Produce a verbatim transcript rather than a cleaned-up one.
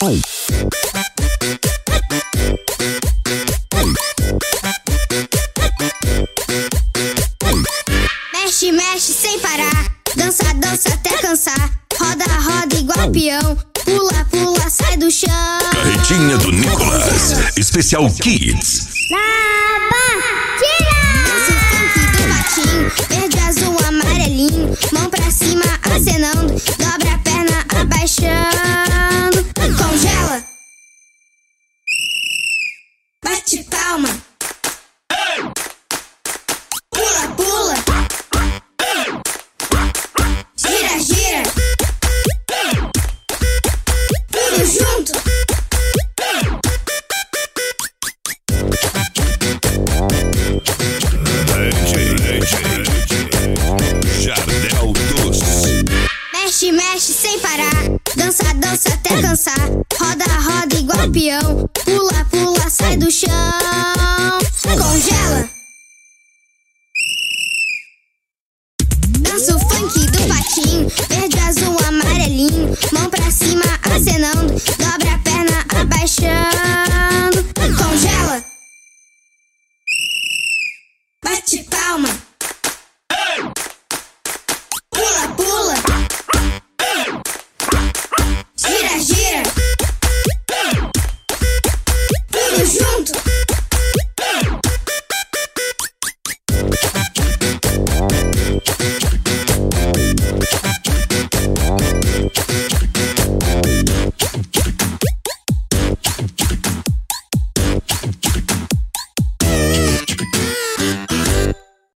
Mexe, mexe sem parar, dança, dança até cansar. Roda, roda igual peão, pula, pula, sai do chão. Carretinha do Nicolas, especial Kids. Na batida! Dança o funk do patinho, verde, azul, amarelinho. Mão pra cima, acenando, dobra a perna, abaixando. Congela, bate palma, pula, pula, gira, gira, tudo junto. Jardel dos. Mexe, mexe sem parar, dança, dança até cansar. Roda, roda igual peão, pula, pula, sai do chão.